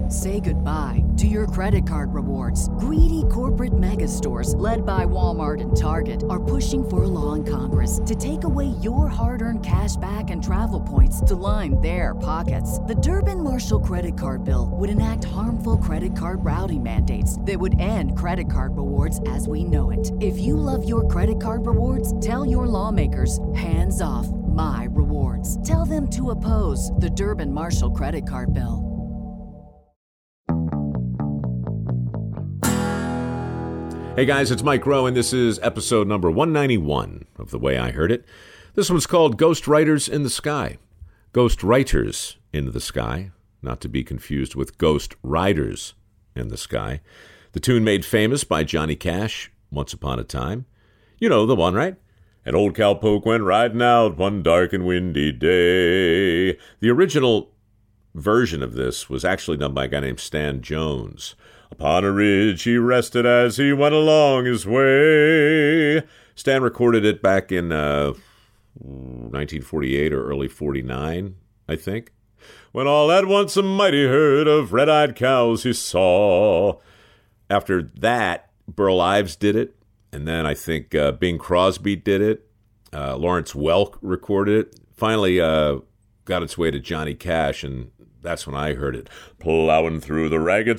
Say goodbye to your credit card rewards. Greedy corporate mega stores, led by Walmart and Target, are pushing for a law in Congress to take away your hard-earned cash back and travel points to line their pockets. The Durbin-Marshall credit card bill would enact harmful credit card routing mandates that would end credit card rewards as we know it. If you love your credit card rewards, tell your lawmakers, hands off my rewards. Tell them to oppose the Durbin-Marshall credit card bill. Hey guys, it's Mike Rowe, and this is episode number 191 of The Way I Heard It. This one's called Ghost Writers in the Sky. Ghost Writers in the Sky, not to be confused with Ghost Riders in the Sky. The tune made famous by Johnny Cash, Once Upon a Time. You know the one, right? An old cowpoke went riding out one dark and windy day. The original version of this was actually done by a guy named Stan Jones. Upon a ridge he rested as he went along his way. Stan recorded it back in 1948 or early 49, I think. When all at once a mighty herd of red-eyed cows he saw. After that, Burl Ives did it, and then I think Bing Crosby did it. Lawrence Welk recorded it. Finally got its way to Johnny Cash, and that's when I heard it. Plowing through the ragged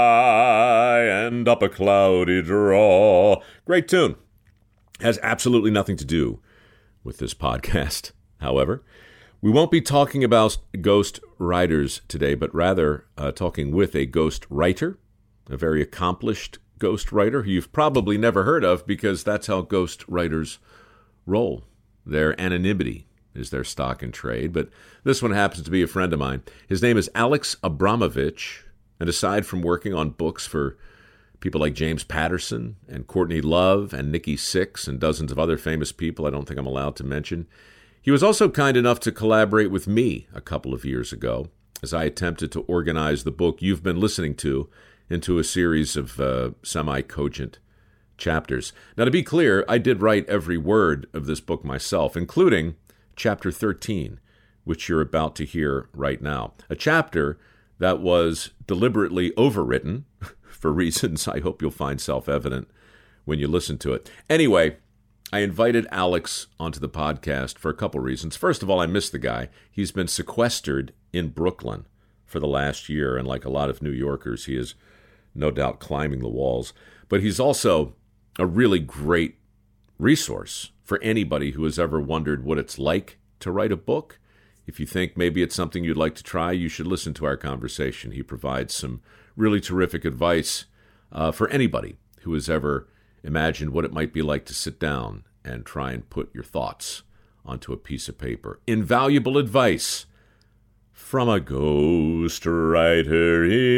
sky and up a cloudy draw. Great tune. Has absolutely nothing to do with this podcast, however. We won't be talking about ghost writers today, but rather talking with a ghost writer, a very accomplished ghost writer who you've probably never heard of because that's how ghost writers roll. Their anonymity is their stock in trade, but this one happens to be a friend of mine. His name is Alex Abramovich, and aside from working on books for people like James Patterson and Courtney Love and Nikki Sixx and dozens of other famous people I don't think I'm allowed to mention, he was also kind enough to collaborate with me a couple of years ago as I attempted to organize the book you've been listening to into a series of semi-cogent chapters. Now, to be clear, I did write every word of this book myself, including Chapter 13, which you're about to hear right now. A chapter that was deliberately overwritten for reasons I hope you'll find self-evident when you listen to it. Anyway, I invited Alex onto the podcast for a couple reasons. First of all, I miss the guy. He's been sequestered in Brooklyn for the last year, and like a lot of New Yorkers, he is no doubt climbing the walls. But he's also a really great resource for anybody who has ever wondered what it's like to write a book. If you think maybe it's something you'd like to try, you should listen to our conversation. He provides some really terrific advice for anybody who has ever imagined what it might be like to sit down and try and put your thoughts onto a piece of paper. Invaluable advice from a ghost writer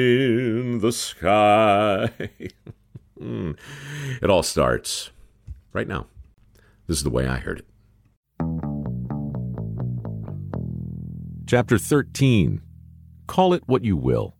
in the sky. It all starts right now. This is The Way I Heard It. Chapter 13. Call It What You Will.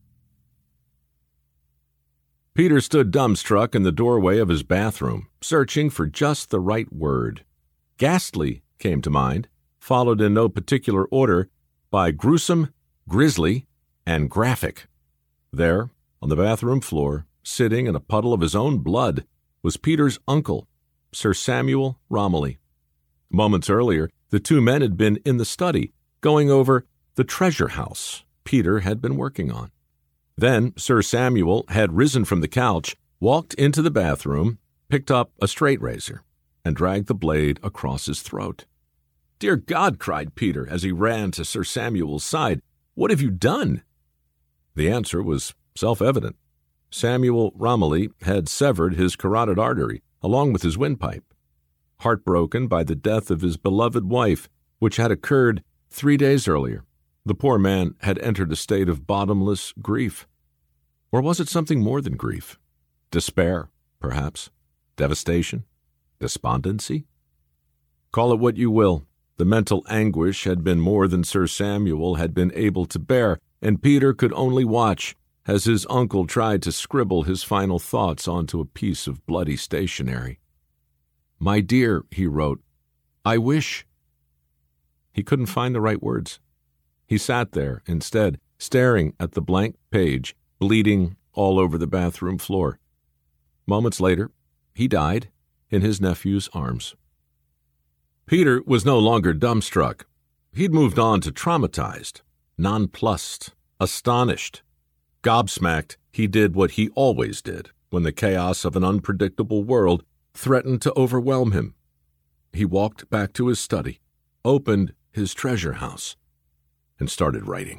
Peter stood dumbstruck in the doorway of his bathroom, searching for just the right word. Ghastly came to mind, followed in no particular order by gruesome, grisly, and graphic. There, on the bathroom floor, sitting in a puddle of his own blood, was Peter's uncle, Sir Samuel Romilly. Moments earlier, the two men had been in the study, going over the treasure house Peter had been working on. Then Sir Samuel had risen from the couch, walked into the bathroom, picked up a straight razor, and dragged the blade across his throat. "Dear God," cried Peter as he ran to Sir Samuel's side, "what have you done?" The answer was self-evident. Samuel Romilly had severed his carotid artery, along with his windpipe. Heartbroken by the death of his beloved wife, which had occurred 3 days earlier, the poor man had entered a state of bottomless grief. Or was it something more than grief? Despair, perhaps? Devastation? Despondency? Call it what you will. The mental anguish had been more than Sir Samuel had been able to bear, and Peter could only watch as his uncle tried to scribble his final thoughts onto a piece of bloody stationery. "My dear," he wrote, "I wish—" He couldn't find the right words. He sat there, instead, staring at the blank page, bleeding all over the bathroom floor. Moments later, he died in his nephew's arms. Peter was no longer dumbstruck. He'd moved on to traumatized, nonplussed, astonished. Gobsmacked, he did what he always did when the chaos of an unpredictable world threatened to overwhelm him. He walked back to his study, opened his treasure house, and started writing.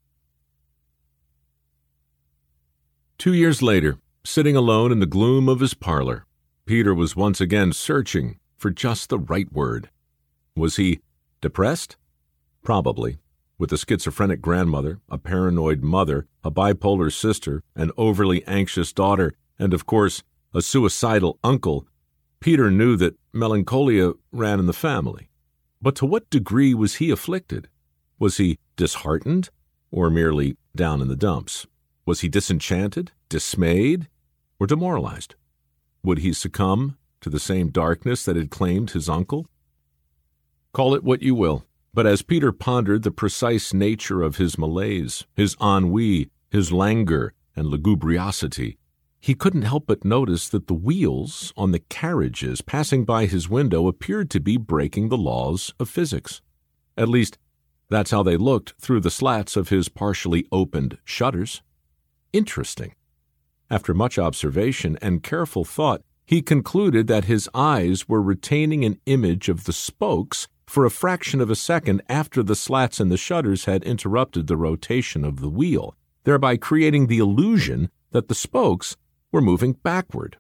2 years later, sitting alone in the gloom of his parlor, Peter was once again searching for just the right word. Was he depressed? Probably. With a schizophrenic grandmother, a paranoid mother, a bipolar sister, an overly anxious daughter, and, of course, a suicidal uncle, Peter knew that melancholia ran in the family. But to what degree was he afflicted? Was he disheartened, or merely down in the dumps? Was he disenchanted, dismayed, or demoralized? Would he succumb to the same darkness that had claimed his uncle? Call it what you will, but as Peter pondered the precise nature of his malaise, his ennui, his languor, and lugubriosity, he couldn't help but notice that the wheels on the carriages passing by his window appeared to be breaking the laws of physics. At least, that's how they looked through the slats of his partially opened shutters. Interesting. After much observation and careful thought, he concluded that his eyes were retaining an image of the spokes for a fraction of a second after the slats in the shutters had interrupted the rotation of the wheel, thereby creating the illusion that the spokes were moving backward.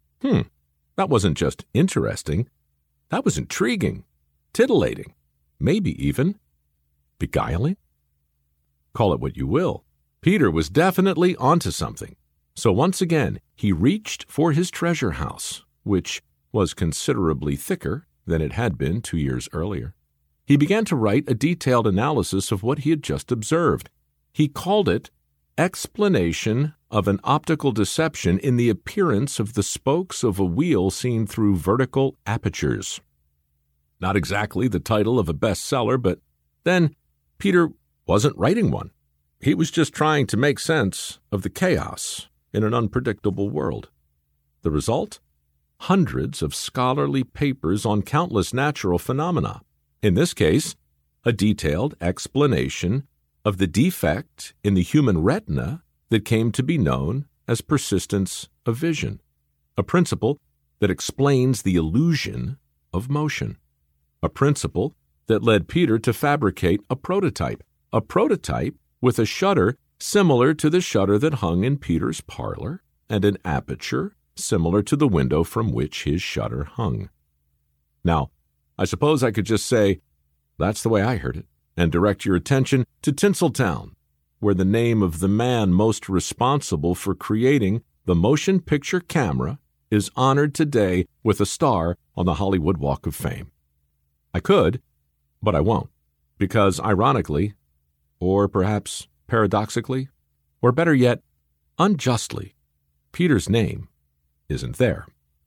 That wasn't just interesting. That was intriguing, titillating, maybe even beguiling. Call it what you will. Peter was definitely onto something. So once again, he reached for his treasure house, which was considerably thicker than it had been 2 years earlier. He began to write a detailed analysis of what he had just observed. He called it Explanation of an Optical Deception in the Appearance of the Spokes of a Wheel Seen Through Vertical Apertures. Not exactly the title of a bestseller, but then Peter wasn't writing one. He was just trying to make sense of the chaos in an unpredictable world. The result? Hundreds of scholarly papers on countless natural phenomena. In this case, a detailed explanation of the defect in the human retina that came to be known as persistence of vision, a principle that explains the illusion of motion, a principle that led Peter to fabricate a prototype with a shutter similar to the shutter that hung in Peter's parlor and an aperture similar to the window from which his shutter hung. Now, I suppose I could just say, that's the way I heard it, and direct your attention to Tinseltown, where the name of the man most responsible for creating the motion picture camera is honored today with a star on the Hollywood Walk of Fame. I could, but I won't, because ironically, or perhaps paradoxically, or better yet, unjustly, Peter's name isn't there.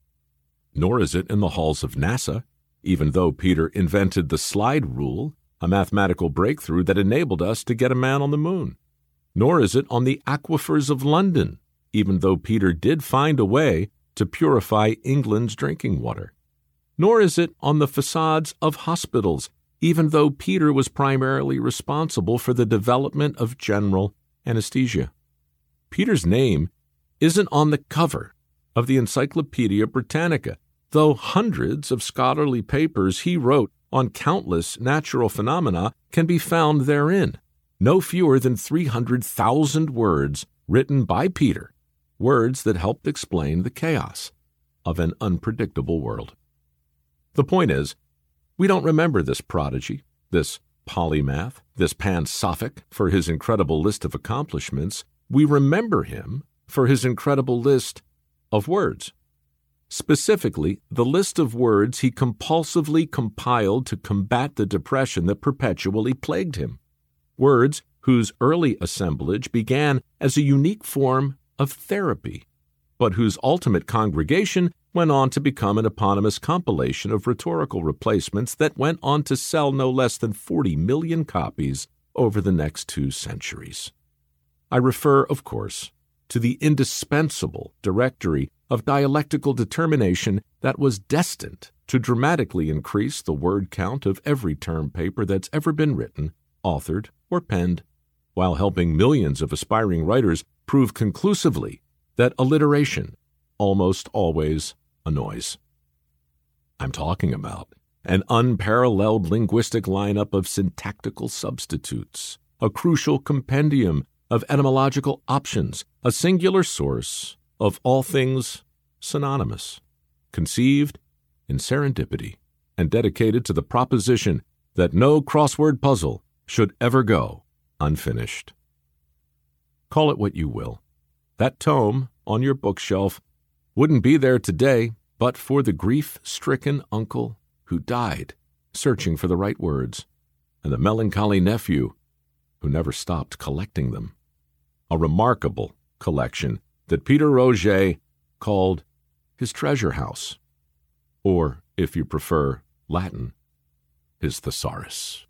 Nor is it in the halls of NASA, even though Peter invented the slide rule, a mathematical breakthrough that enabled us to get a man on the moon. Nor is it on the aquifers of London, even though Peter did find a way to purify England's drinking water. Nor is it on the facades of hospitals, even though Peter was primarily responsible for the development of general anesthesia. Peter's name isn't on the cover of the Encyclopedia Britannica, though hundreds of scholarly papers he wrote on countless natural phenomena can be found therein. No fewer than 300,000 words written by Peter, words that helped explain the chaos of an unpredictable world. The point is, we don't remember this prodigy, this polymath, this pansophic for his incredible list of accomplishments. We remember him for his incredible list of words. Specifically, the list of words he compulsively compiled to combat the depression that perpetually plagued him. Words whose early assemblage began as a unique form of therapy, but whose ultimate congregation went on to become an eponymous compilation of rhetorical replacements that went on to sell no less than 40 million copies over the next 2 centuries. I refer, of course, to the indispensable directory of dialectical determination that was destined to dramatically increase the word count of every term paper that's ever been written, authored, or penned, while helping millions of aspiring writers prove conclusively that alliteration almost always annoys. I'm talking about an unparalleled linguistic lineup of syntactical substitutes, a crucial compendium of etymological options, a singular source of all things synonymous, conceived in serendipity and dedicated to the proposition that no crossword puzzle should ever go unfinished. Call it what you will. That tome on your bookshelf wouldn't be there today but for the grief-stricken uncle who died searching for the right words, and the melancholy nephew who never stopped collecting them. A remarkable collection that Peter Roget called his treasure house, or, if you prefer Latin, his thesaurus.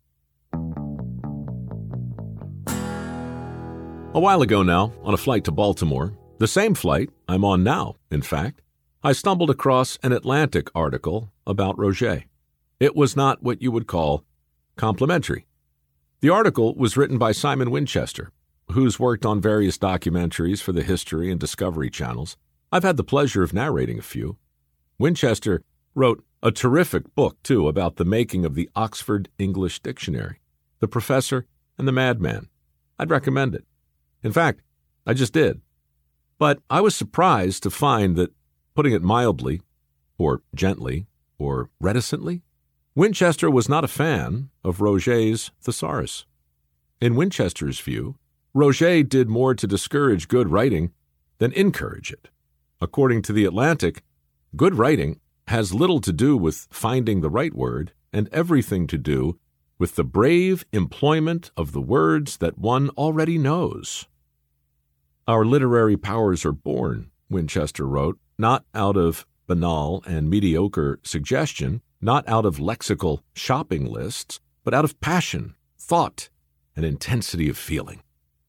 A while ago now, on a flight to Baltimore, the same flight I'm on now, in fact, I stumbled across an Atlantic article about Roget. It was not what you would call complimentary. The article was written by Simon Winchester, who's worked on various documentaries for the History and Discovery channels. I've had the pleasure of narrating a few. Winchester wrote a terrific book, too, about the making of the Oxford English Dictionary, The Professor and the Madman. I'd recommend it. In fact, I just did. But I was surprised to find that, putting it mildly, or gently, or reticently, Winchester was not a fan of Roget's thesaurus. In Winchester's view, Roget did more to discourage good writing than encourage it. According to The Atlantic, good writing has little to do with finding the right word and everything to do with the brave employment of the words that one already knows. Our literary powers are born, Winchester wrote, not out of banal and mediocre suggestion, not out of lexical shopping lists, but out of passion, thought, and intensity of feeling.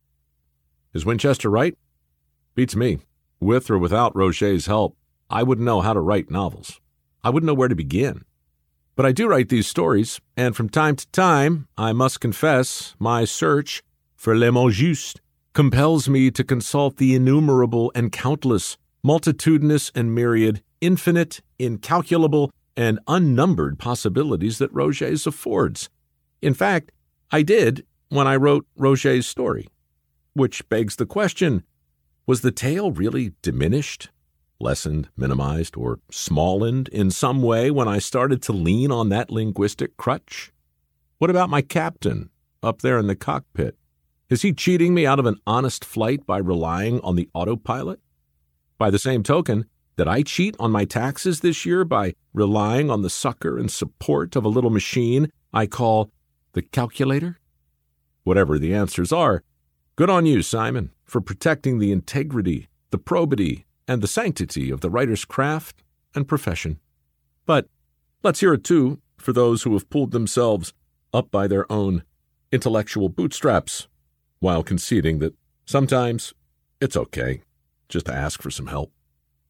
Is Winchester right? Beats me. With or without Roget's help, I wouldn't know how to write novels. I wouldn't know where to begin. But I do write these stories, and from time to time, I must confess, my search for le mot juste compels me to consult the innumerable and countless, multitudinous and myriad, infinite, incalculable, and unnumbered possibilities that Roget's affords. In fact, I did when I wrote Roget's story, which begs the question, was the tale really diminished, lessened, minimized, or smallened in some way when I started to lean on that linguistic crutch? What about my captain up there in the cockpit? Is he cheating me out of an honest flight by relying on the autopilot? By the same token, did I cheat on my taxes this year by relying on the succor and support of a little machine I call the calculator? Whatever the answers are, good on you, Simon, for protecting the integrity, the probity, and the sanctity of the writer's craft and profession. But let's hear it, too, for those who have pulled themselves up by their own intellectual bootstraps, while conceding that sometimes it's okay just to ask for some help.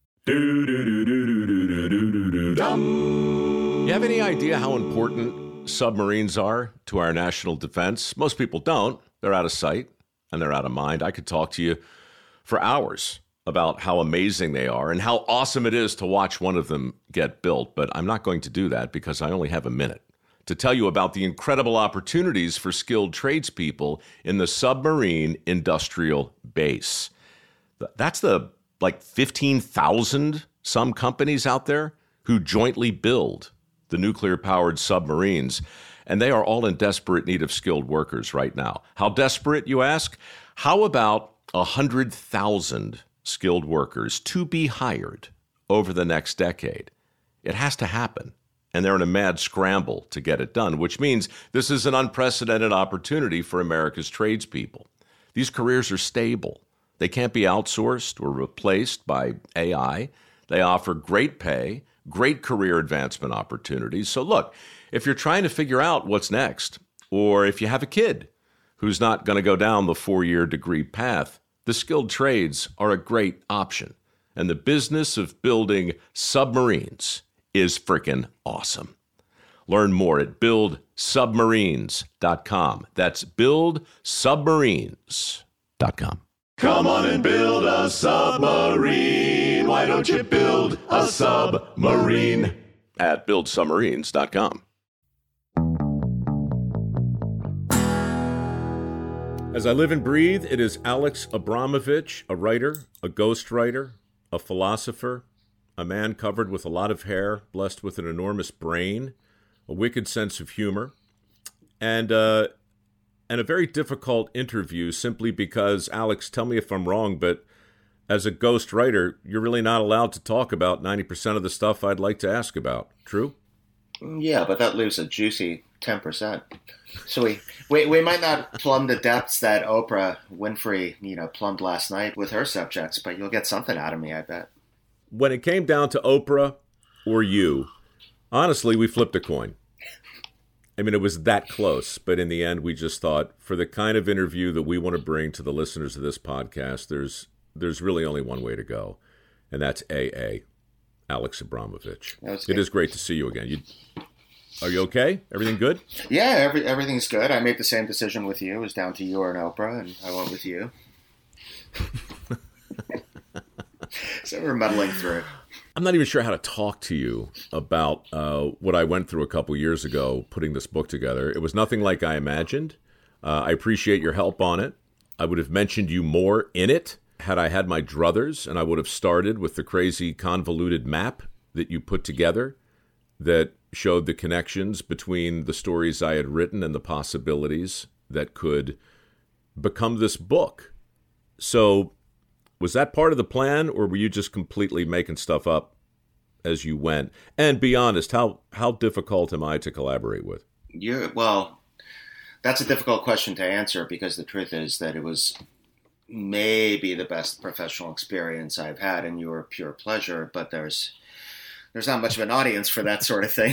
You have any idea how important submarines are to our national defense? Most people don't. They're out of sight and they're out of mind. I could talk to you for hours about how amazing they are and how awesome it is to watch one of them get built, but I'm not going to do that because I only have a minute to tell you about the incredible opportunities for skilled tradespeople in the submarine industrial base. That's the 15,000 some companies out there who jointly build the nuclear-powered submarines, and they are all in desperate need of skilled workers right now. How desperate, you ask? How about 100,000 skilled workers to be hired over the next decade? It has to happen. And they're in a mad scramble to get it done, which means this is an unprecedented opportunity for America's tradespeople. These careers are stable. They can't be outsourced or replaced by AI. They offer great pay, great career advancement opportunities. So look, if you're trying to figure out what's next, or if you have a kid who's not going to go down the 4-year degree path, the skilled trades are a great option. And the business of building submarines is freaking awesome. Learn more at buildsubmarines.com. That's buildsubmarines.com. Come on and build a submarine. Why don't you build a submarine? At buildsubmarines.com. As I live and breathe, it is Alex Abramovich, a writer, a ghostwriter, a philosopher, a man covered with a lot of hair, blessed with an enormous brain, a wicked sense of humor, and a very difficult interview simply because, Alex, tell me if I'm wrong, but as a ghost writer, you're really not allowed to talk about 90% of the stuff I'd like to ask about. True? Yeah, but that leaves a juicy 10%. So we might not plumb the depths that Oprah Winfrey, plumbed last night with her subjects, but you'll get something out of me, I bet. When it came down to Oprah or you, honestly, we flipped a coin. I mean, it was that close, but in the end, we just thought, for the kind of interview that we want to bring to the listeners of this podcast, there's really only one way to go, and that's AA, Alex Abramovich. It is great to see you again. Are you okay? Everything good? Yeah, everything's good. I made the same decision with you. It was down to you or an Oprah, and I went with you. So we're muddling through. I'm not even sure how to talk to you about what I went through a couple years ago putting this book together. It was nothing like I imagined. I appreciate your help on it. I would have mentioned you more in it had I had my druthers, and I would have started with the crazy convoluted map that you put together that showed the connections between the stories I had written and the possibilities that could become this book. So was that part of the plan, or were you just completely making stuff up as you went? And be honest, how difficult am I to collaborate with? Well, that's a difficult question to answer, because the truth is that it was maybe the best professional experience I've had, and you were pure pleasure, but there's not much of an audience for that sort of thing.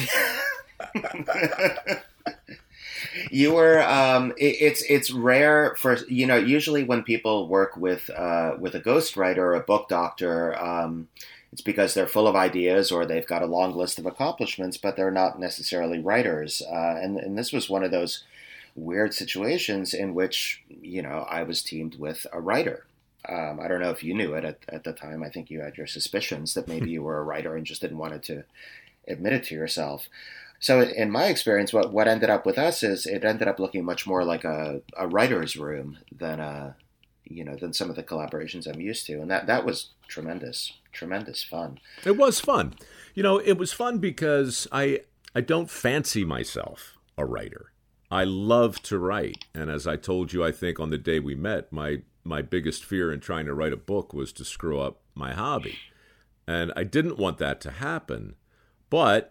You were, it's rare for, usually when people work with a ghostwriter or a book doctor, it's because they're full of ideas or they've got a long list of accomplishments, but they're not necessarily writers. And this was one of those weird situations in which, I was teamed with a writer. I don't know if you knew it at the time. I think you had your suspicions that maybe you were a writer and just didn't want to admit it to yourself. So in my experience, what ended up with us is it ended up looking much more like a writer's room than some of the collaborations I'm used to. And that was tremendous fun. It was fun. It was fun because I don't fancy myself a writer. I love to write. And as I told you, I think on the day we met, my biggest fear in trying to write a book was to screw up my hobby. And I didn't want that to happen. But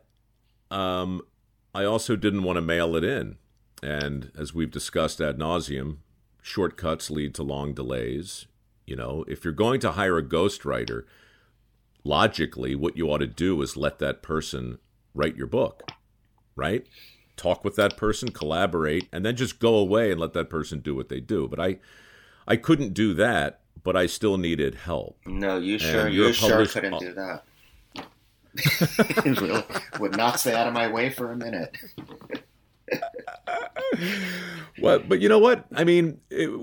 I also didn't want to mail it in. And as we've discussed ad nauseum, shortcuts lead to long delays. If you're going to hire a ghostwriter, logically, what you ought to do is let that person write your book, right? Talk with that person, collaborate, and then just go away and let that person do what they do. But I couldn't do that, but I still needed help. No, you sure couldn't do that. Really would not stay out of my way for a minute. But you know what? I mean,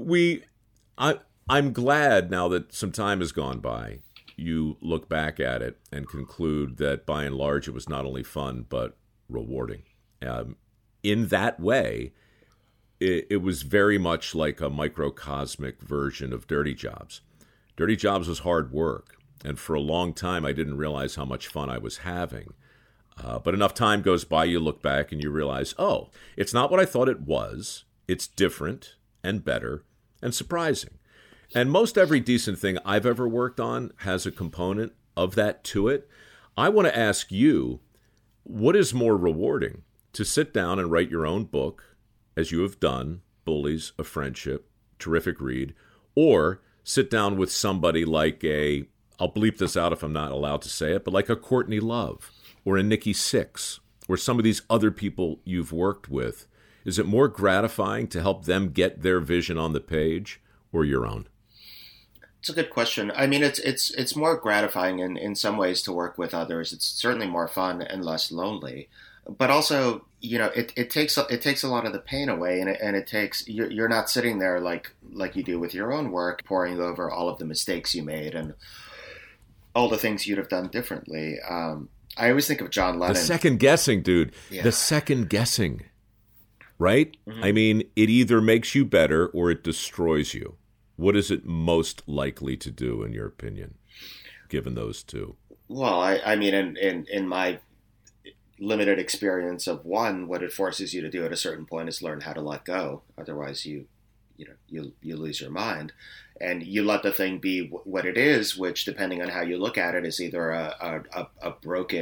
I'm glad now that some time has gone by, you look back at it and conclude that by and large it was not only fun but rewarding. In that way, it was very much like a microcosmic version of Dirty Jobs. Dirty Jobs was hard work. And for a long time, I didn't realize how much fun I was having. But enough time goes by, you look back and you realize, oh, it's not what I thought it was. It's different and better and surprising. And most every decent thing I've ever worked on has a component of that to it. I want to ask you, what is more rewarding? To sit down and write your own book, as you have done, Bullies of Friendship, terrific read, or sit down with somebody like I'll bleep this out if I'm not allowed to say it, but like a Courtney Love or a Nikki Sixx or some of these other people you've worked with. Is it more gratifying to help them get their vision on the page or your own? It's a good question. I mean, it's more gratifying in some ways to work with others. It's certainly more fun and less lonely, but also, it takes a lot of the pain away, and it takes you're not sitting there like you do with your own work, poring over all of the mistakes you made and all the things you'd have done differently. I always think of John Lennon. The second guessing, dude. Yeah. The second guessing, right? Mm-hmm. I mean, it either makes you better or it destroys you. What is it most likely to do, in your opinion, given those two? Well, I mean, in my limited experience of one, what it forces you to do at a certain point is learn how to let go. Otherwise, you lose your mind, and you let the thing be what it is, which, depending on how you look at it, is either a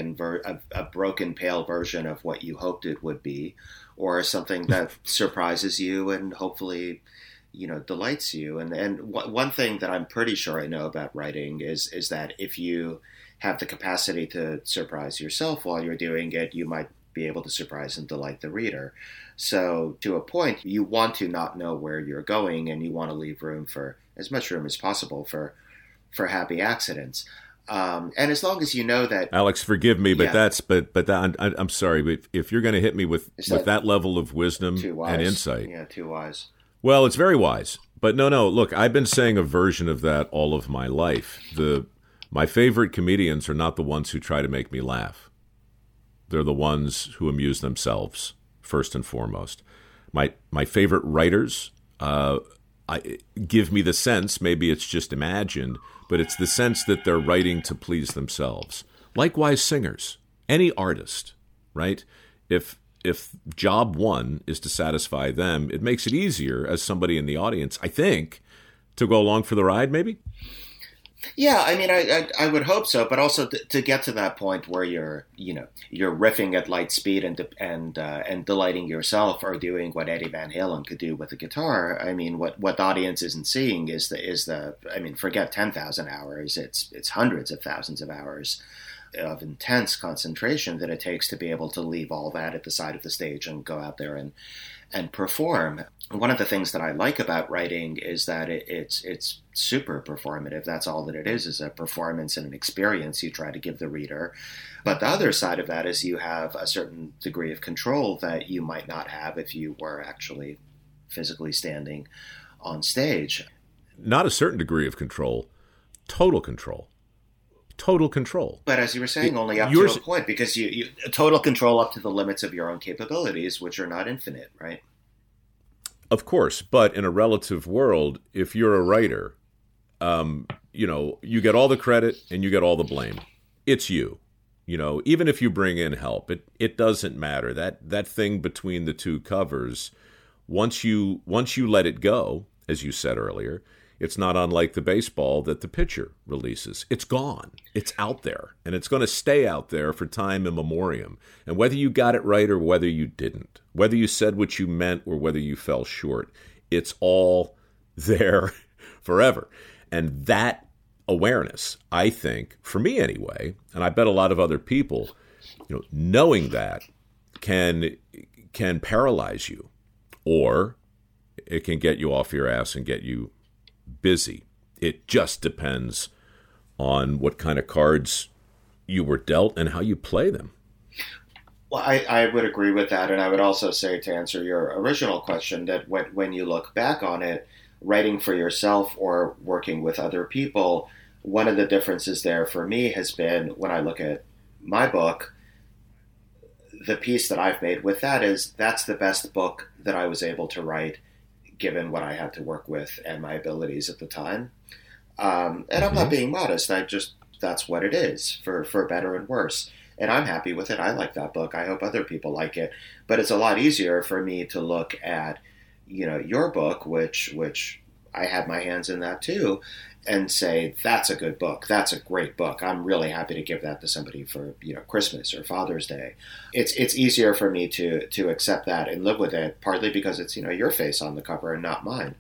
broken pale version of what you hoped it would be, or something that surprises you and hopefully delights you. And one thing that I'm pretty sure I know about writing is that if you have the capacity to surprise yourself while you're doing it, you might be able to surprise and delight the reader. So to a point, you want to not know where you're going, and you want to leave room for as much room as possible for happy accidents. And as long as you know that, Alex, forgive me, but yeah. I'm sorry, but if you're going to hit me with that level of wisdom and insight, too wise. Well, it's very wise. But no, look, I've been saying a version of that all of my life. My favorite comedians are not the ones who try to make me laugh. They're the ones who amuse themselves, first and foremost. My favorite writers give me the sense, maybe it's just imagined, but it's the sense that they're writing to please themselves. Likewise, singers, any artist, right? If job one is to satisfy them, it makes it easier as somebody in the audience, I think, to go along for the ride, maybe? Yeah, I mean, I would hope so, but also to get to that point where you're riffing at light speed and delighting yourself, or doing what Eddie Van Halen could do with the guitar. I mean, what the audience isn't seeing is I mean, forget 10,000 hours, it's hundreds of thousands of hours of intense concentration that it takes to be able to leave all that at the side of the stage and go out there and perform. One of the things that I like about writing is that it's super performative. That's all that it is a performance and an experience you try to give the reader. But the other side of that is you have a certain degree of control that you might not have if you were actually physically standing on stage. Not a certain degree of control, total control. Total control. But as you were saying, only up to a point, because you total control up to the limits of your own capabilities, which are not infinite, right? Of course, but in a relative world, if you're a writer, you get all the credit and you get all the blame. It's you. Even if you bring in help, it doesn't matter. That thing between the two covers, once you let it go, as you said earlier, it's not unlike the baseball that the pitcher releases. It's gone. It's out there. And it's going to stay out there for time immemorial. And whether you got it right or whether you didn't, whether you said what you meant or whether you fell short, it's all there forever. And that awareness, I think, for me anyway, and I bet a lot of other people, knowing that can paralyze you, or it can get you off your ass and get you busy. It just depends on what kind of cards you were dealt and how you play them. Well, I would agree with that. And I would also say, to answer your original question, that when you look back on it, writing for yourself or working with other people, one of the differences there for me has been, when I look at my book, the piece that I've made with that is that's the best book that I was able to write, given what I had to work with and my abilities at the time. And I'm not being modest. That's what it is, for better and worse. And I'm happy with it. I like that book. I hope other people like it. But it's a lot easier for me to look at, your book, which I had my hands in that too, and say, that's a good book. That's a great book. I'm really happy to give that to somebody for, Christmas or Father's Day. It's easier for me to accept that and live with it, partly because it's, your face on the cover and not mine.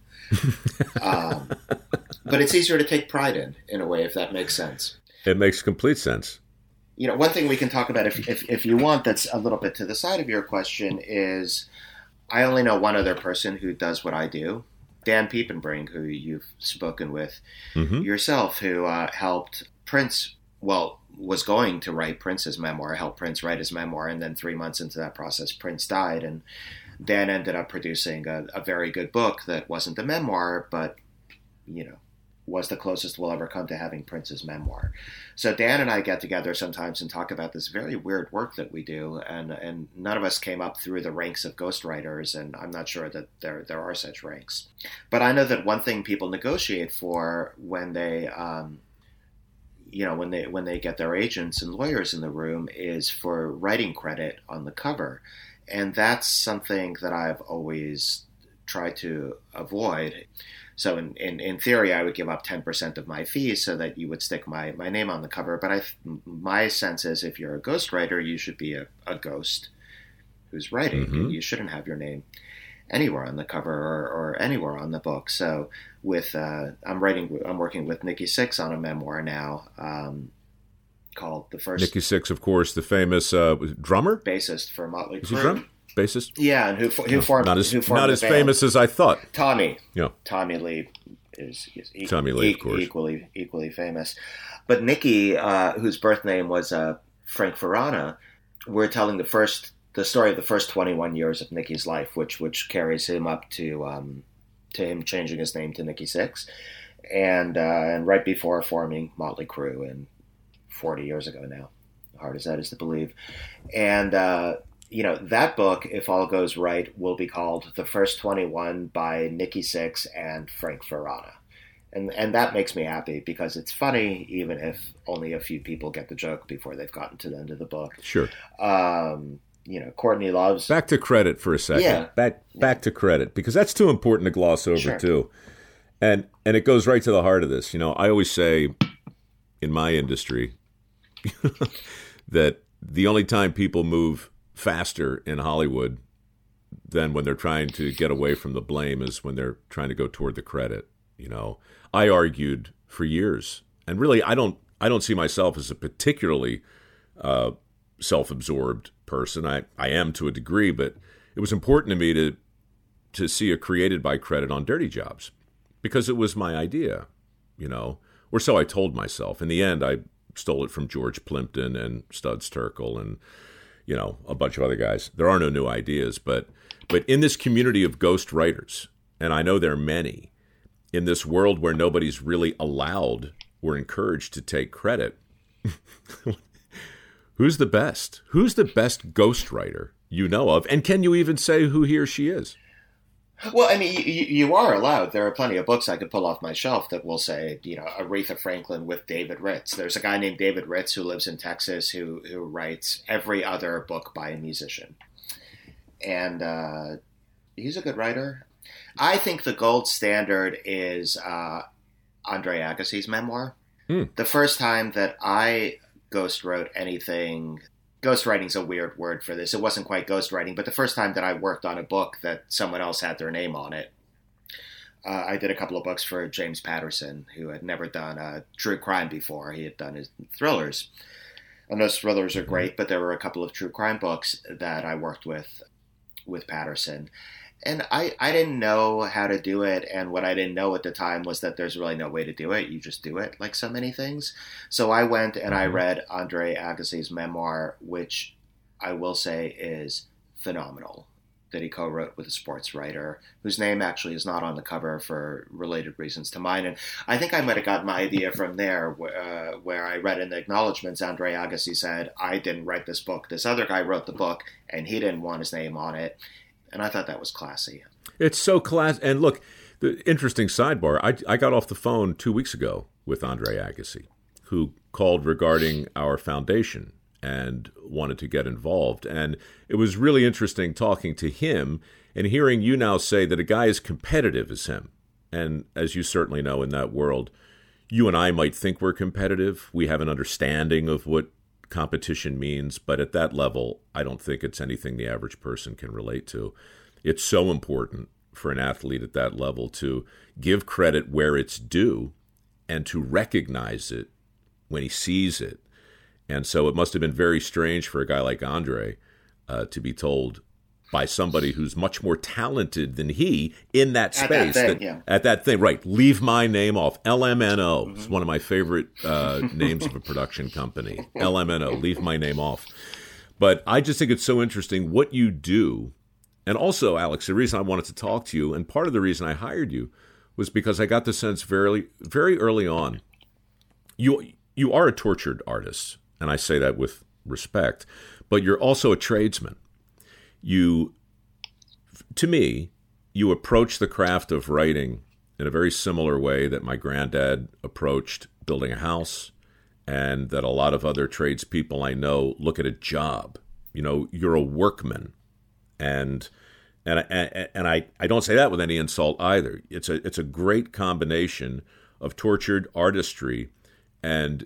But it's easier to take pride in a way, if that makes sense. It makes complete sense. One thing we can talk about, if you want, that's a little bit to the side of your question, is I only know one other person who does what I do. Dan Piepenbrink, who you've spoken with yourself, who helped Prince, was going to write Prince's memoir, helped Prince write his memoir, and then 3 months into that process, Prince died, and Dan ended up producing a very good book that wasn't a memoir, but, was the closest we'll ever come to having Prince's memoir. So Dan and I get together sometimes and talk about this very weird work that we do, and none of us came up through the ranks of ghostwriters, and I'm not sure that there are such ranks. But I know that one thing people negotiate for when they, when they get their agents and lawyers in the room is for writing credit on the cover, and that's something that I've always tried to avoid. So in theory, I would give up 10% of my fees so that you would stick my name on the cover. But my sense is if you're a ghostwriter, you should be a ghost who's writing. Mm-hmm. You shouldn't have your name anywhere on the cover or anywhere on the book. So I'm working with Nikki Sixx on a memoir now called The First. Nikki Sixx, of course, the famous drummer? Bassist for Motley Crue. Is he drum? Bassist? Yeah, and who formed not as the famous as I thought. Tommy. Yeah. Tommy Lee is Tommy Lee, of course. equally famous. But Nikki, whose birth name was Frank Farana, we're telling the story of the first 21 years of Nikki's life, which carries him up to him changing his name to Nikki Sixx, and right before forming Motley Crue, and 40 years ago now, hard as that is to believe, and. That book, if all goes right, will be called The First 21 by Nikki Sixx and Frank Farana. And that makes me happy because it's funny, even if only a few people get the joke before they've gotten to the end of the book. Sure. Courtney Love's... Back to credit for a second. Yeah. Back to credit, because that's too important to gloss over, sure. Too. And it goes right to the heart of this. I always say in my industry that the only time people move faster in Hollywood than when they're trying to get away from the blame is when they're trying to go toward the credit. I argued for years, and really I don't see myself as a particularly self-absorbed person. I am to a degree, but it was important to me to see a created by credit on Dirty Jobs because it was my idea, or so I told myself. In the end, I stole it from George Plimpton and Studs Terkel and a bunch of other guys. There are no new ideas, but in this community of ghost writers, and I know there are many, in this world where nobody's really allowed or encouraged to take credit, who's the best? Who's the best ghost writer you know of? And can you even say who he or she is? Well, I mean, you are allowed. There are plenty of books I could pull off my shelf that will say, Aretha Franklin with David Ritz. There's a guy named David Ritz who lives in Texas who writes every other book by a musician. And he's a good writer. I think the gold standard is Andre Agassi's memoir. The first time that I ghost wrote anything... Ghostwriting's a weird word for this. It wasn't quite ghostwriting, but the first time that I worked on a book that someone else had their name on it, I did a couple of books for James Patterson, who had never done true crime before. He had done his thrillers. And those thrillers are great, but there were a couple of true crime books that I worked with Patterson. And I didn't know how to do it, and what I didn't know at the time was that there's really no way to do it. You just do it, like so many things. So I went and I read Andre Agassi's memoir, which I will say is phenomenal, that he co-wrote with a sports writer, whose name actually is not on the cover for related reasons to mine. And I think I might have gotten my idea from there, where I read in the acknowledgments, Andre Agassi said, I didn't write this book. This other guy wrote the book, and he didn't want his name on it. And I thought that was classy. It's so classy. And look, the interesting sidebar, I got off the phone 2 weeks ago with Andre Agassi, who called regarding our foundation and wanted to get involved. And it was really interesting talking to him and hearing you now say that a guy as competitive as him, and as you certainly know in that world, you and I might think we're competitive. We have an understanding of what competition means, but at that level, I don't think it's anything the average person can relate to. It's so important for an athlete at that level to give credit where it's due and to recognize it when he sees it. And so it must have been very strange for a guy like Andre to be told by somebody who's much more talented than he in that space. At that thing, right. Leave my name off. LMNO is one of my favorite names of a production company. LMNO, leave my name off. But I just think it's so interesting what you do. And also, Alex, the reason I wanted to talk to you, and part of the reason I hired you, was because I got the sense very, very early on, you are a tortured artist, and I say that with respect, but you're also a tradesman. To me, you approach the craft of writing in a very similar way that my granddad approached building a house, and that a lot of other tradespeople I know look at a job. You're a workman, and I don't say that with any insult either. It's a great combination of tortured artistry and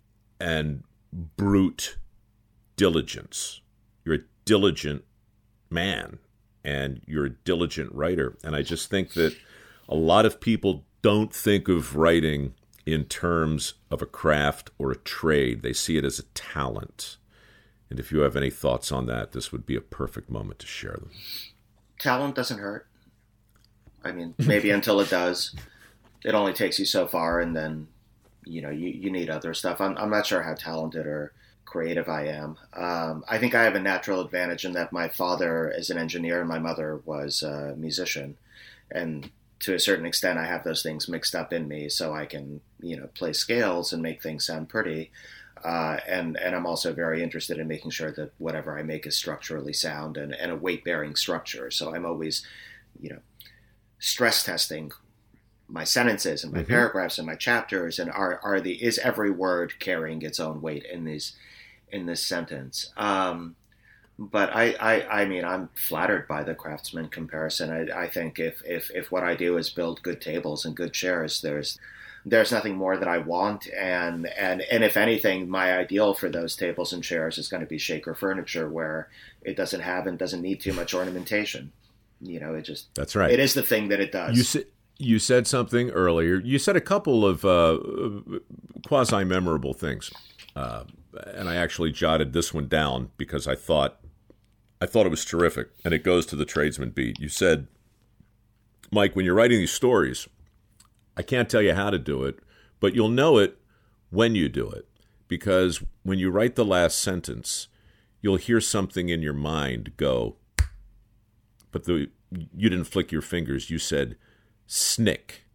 brute diligence. You're a diligent man, and you're a diligent writer. And I just think that a lot of people don't think of writing in terms of a craft or a trade. They see it as a talent. And if you have any thoughts on that, this would be a perfect moment to share them. Talent doesn't hurt. I mean, maybe until it does. It only takes you so far, and then, you need other stuff. I'm not sure how talented or creative I am. I think I have a natural advantage in that my father is an engineer and my mother was a musician. And to a certain extent, I have those things mixed up in me, so I can, play scales and make things sound pretty. And I'm also very interested in making sure that whatever I make is structurally sound and a weight-bearing structure. So I'm always, stress testing my sentences and my paragraphs and my chapters, and is every word carrying its own weight in this sentence. But I mean, I'm flattered by the Craftsman comparison. I think if what I do is build good tables and good chairs, there's nothing more that I want, and if anything, my ideal for those tables and chairs is going to be shaker furniture, where it doesn't have and doesn't need too much ornamentation. It just, that's right. It is the thing that it does. You said something earlier. You said a couple of quasi-memorable things, and I actually jotted this one down because I thought it was terrific, and it goes to the tradesman beat. You said, Mike, when you're writing these stories, I can't tell you how to do it, but you'll know it when you do it, because when you write the last sentence, you'll hear something in your mind go, but you didn't flick your fingers. You said snick,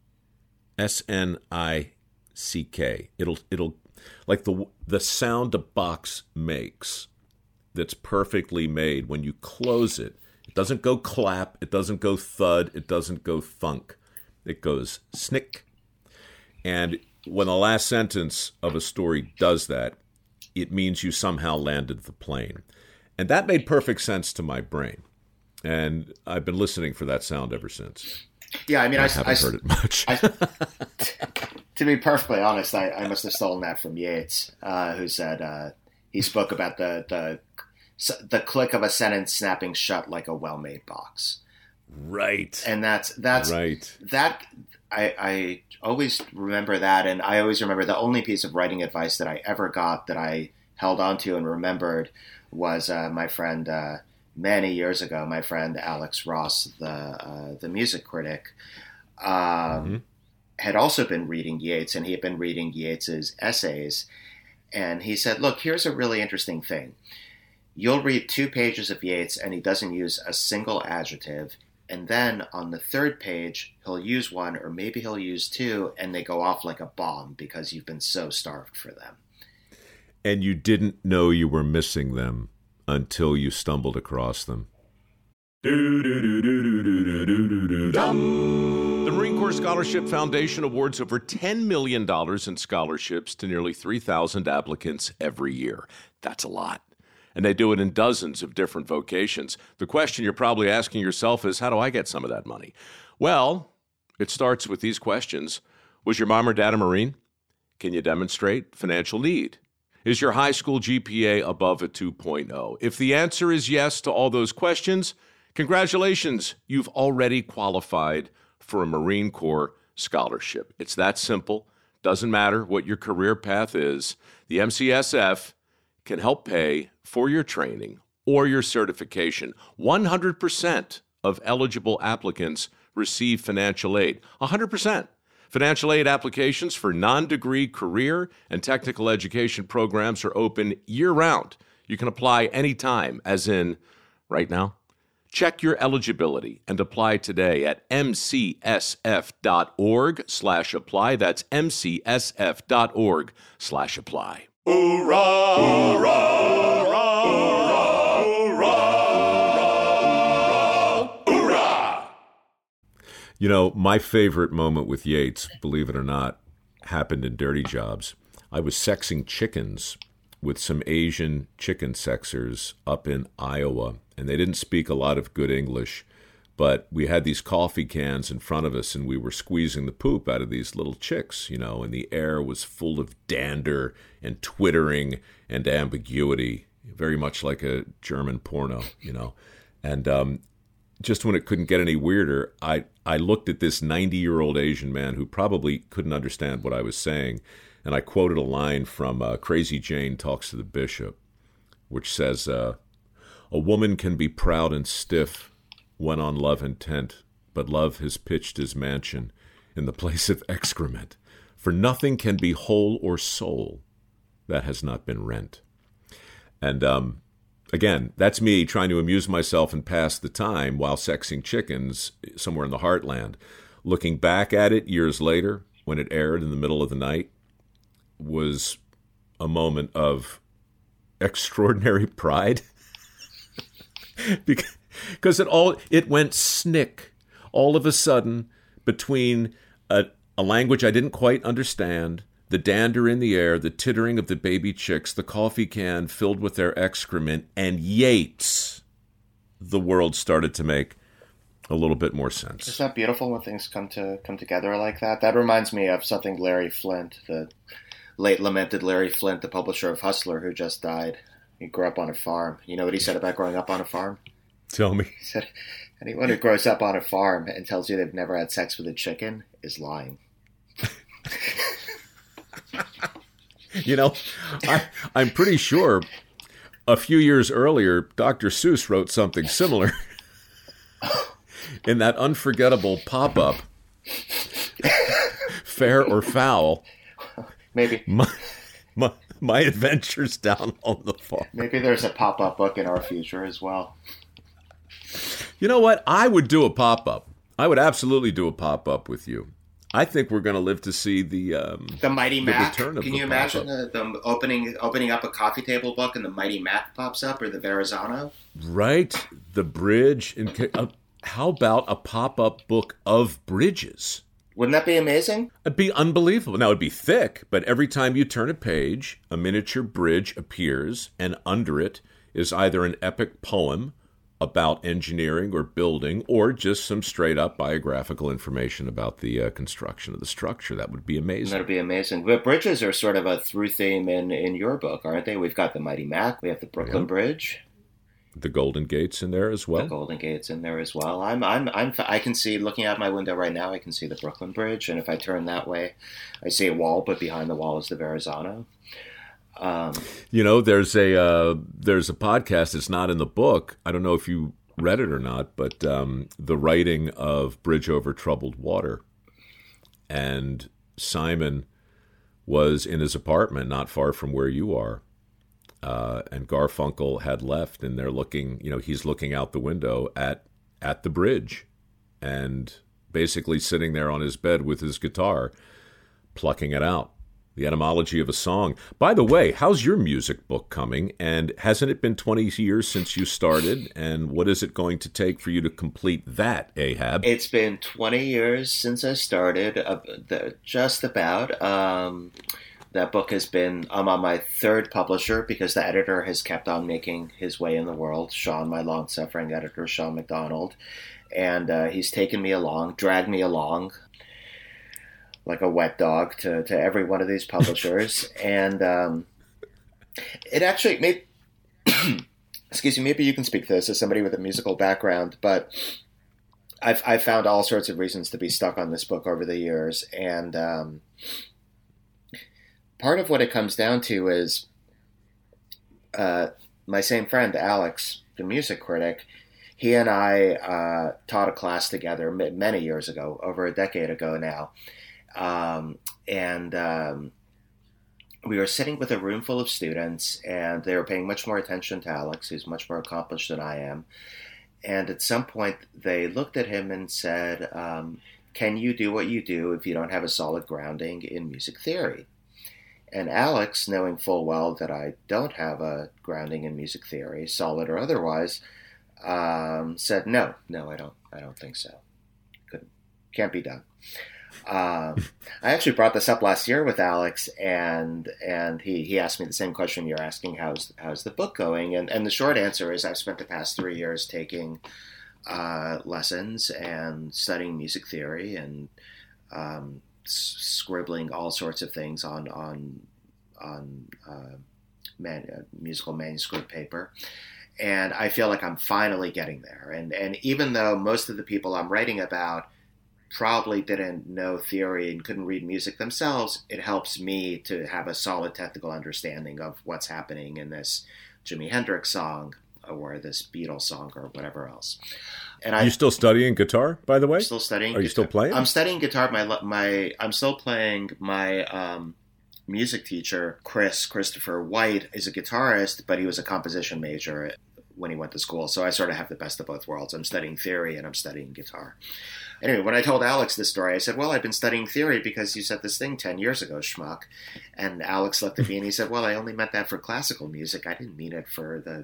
S-N-I-C-K. It'll like the sound a box makes that's perfectly made when you close it. It doesn't go clap. It doesn't go thud. It doesn't go thunk. It goes snick. And when the last sentence of a story does that, it means you somehow landed the plane. And that made perfect sense to my brain. And I've been listening for that sound ever since. Yeah, I mean, I haven't heard it much. To be perfectly honest, I must have stolen that from Yeats, who said he spoke about the click of a sentence snapping shut like a well-made box. Right. And that's right. That I always remember that, and I always remember the only piece of writing advice that I ever got that I held on to and remembered was my friend many years ago, my friend Alex Ross, the music critic, had also been reading Yeats, and he had been reading Yeats's essays, and he said, look, here's a really interesting thing. You'll read 2 pages of Yeats and he doesn't use a single adjective, and then on the 3rd page he'll use 1 or maybe he'll use 2, and they go off like a bomb because you've been so starved for them. And you didn't know you were missing them until you stumbled across them. The Marine Corps Scholarship Foundation awards over $10 million in scholarships to nearly 3,000 applicants every year. That's a lot. And they do it in dozens of different vocations. The question you're probably asking yourself is, how do I get some of that money? Well, it starts with these questions. Was your mom or dad a Marine? Can you demonstrate financial need? Is your high school GPA above a 2.0? If the answer is yes to all those questions, congratulations, you've already qualified for a Marine Corps scholarship. It's that simple. Doesn't matter what your career path is. The MCSF can help pay for your training or your certification. 100% of eligible applicants receive financial aid. 100%. Financial aid applications for non-degree career and technical education programs are open year-round. You can apply anytime, as in right now. Check your eligibility and apply today at mcsf.org/apply. That's mcsf.org/apply. Hoorah! Hoorah! Hoorah! Hoorah! Hoorah! You know, my favorite moment with Yates, believe it or not, happened in Dirty Jobs. I was sexing chickens with some Asian chicken sexers up in Iowa, and they didn't speak a lot of good English, but we had these coffee cans in front of us, and we were squeezing the poop out of these little chicks, and the air was full of dander and twittering and ambiguity, very much like a German porno, And just when it couldn't get any weirder, I looked at this 90-year-old Asian man who probably couldn't understand what I was saying, and I quoted a line from Crazy Jane Talks to the Bishop, which says, a woman can be proud and stiff when on love intent, but love has pitched his mansion in the place of excrement. For nothing can be whole or soul that has not been rent. And again, that's me trying to amuse myself and pass the time while sexing chickens somewhere in the heartland. Looking back at it years later, when it aired in the middle of the night, was a moment of extraordinary pride. Because it went snick all of a sudden between a language I didn't quite understand, the dander in the air, the tittering of the baby chicks, the coffee can filled with their excrement, and Yates. The world started to make a little bit more sense. Isn't that beautiful when things come together like that? That reminds me of something Larry Flint, the late lamented Larry Flint, the publisher of Hustler, who just died. He grew up on a farm. You know what he said about growing up on a farm? Tell me. He said, anyone who grows up on a farm and tells you they've never had sex with a chicken is lying. I'm pretty sure a few years earlier, Dr. Seuss wrote something similar in that unforgettable pop-up, Fair or Foul. Maybe. My adventures down on the farm. Maybe there's a pop-up book in our future as well. You know what? I would do a pop-up. I would absolutely do a pop-up with you. I think we're going to live to see the Mighty Mac. Return of Can the you imagine pop-up. them opening up a coffee table book and the Mighty Mac pops up, or the Verrazano? Right? The bridge. How about a pop-up book of bridges? Wouldn't that be amazing? It'd be unbelievable. Now, it'd be thick, but every time you turn a page, a miniature bridge appears, and under it is either an epic poem about engineering or building, or just some straight-up biographical information about the construction of the structure. That would be amazing. That would be amazing. But bridges are sort of a through theme in your book, aren't they? We've got the Mighty Mac. We have the Brooklyn Bridge. The Golden Gate's in there as well. The Golden Gate's in there as well. I can see, looking out my window right now, I can see the Brooklyn Bridge, and if I turn that way, I see a wall, but behind the wall is the Verrazano. There's a podcast. It's not in the book. I don't know if you read it or not, but the writing of Bridge Over Troubled Water. And Simon was in his apartment not far from where you are. And Garfunkel had left, and they're looking, he's looking out the window at the bridge and basically sitting there on his bed with his guitar, plucking it out. The etymology of a song. By the way, how's your music book coming? And hasn't it been 20 years since you started? And what is it going to take for you to complete that, Ahab? It's been 20 years since I started, just about. That book has been, I'm on my third publisher because the editor has kept on making his way in the world. Sean, my long-suffering editor, Sean McDonald. And he's taken me along, dragged me along like a wet dog to every one of these publishers. And it actually made, excuse me, maybe you can speak to this as somebody with a musical background, but I've found all sorts of reasons to be stuck on this book over the years. And part of what it comes down to is my same friend, Alex, the music critic, he and I taught a class together many years ago, over a decade ago now. We were sitting with a room full of students, and they were paying much more attention to Alex, who's much more accomplished than I am. And at some point, they looked at him and said, can you do what you do if you don't have a solid grounding in music theory? And Alex, knowing full well that I don't have a grounding in music theory, solid or otherwise, said, no, I don't think so. Can't be done. I actually brought this up last year with Alex, and he asked me the same question you're asking: how's the book going? And the short answer is I've spent the past 3 years taking lessons and studying music theory and scribbling all sorts of things on musical manuscript paper. And I feel like I'm finally getting there. And even though most of the people I'm writing about probably didn't know theory and couldn't read music themselves, it helps me to have a solid technical understanding of what's happening in this Jimi Hendrix song or this Beatles song or whatever else. And Are you still studying guitar, by the way? I'm still studying. Are you still playing? I'm studying guitar. I'm still playing. My music teacher, Christopher White, is a guitarist, but he was a composition major when he went to school. So I sort of have the best of both worlds. I'm studying theory and I'm studying guitar. Anyway, when I told Alex this story, I said, well, I've been studying theory because you said this thing 10 years ago, schmuck. And Alex looked at me and he said, well, I only meant that for classical music. I didn't mean it for the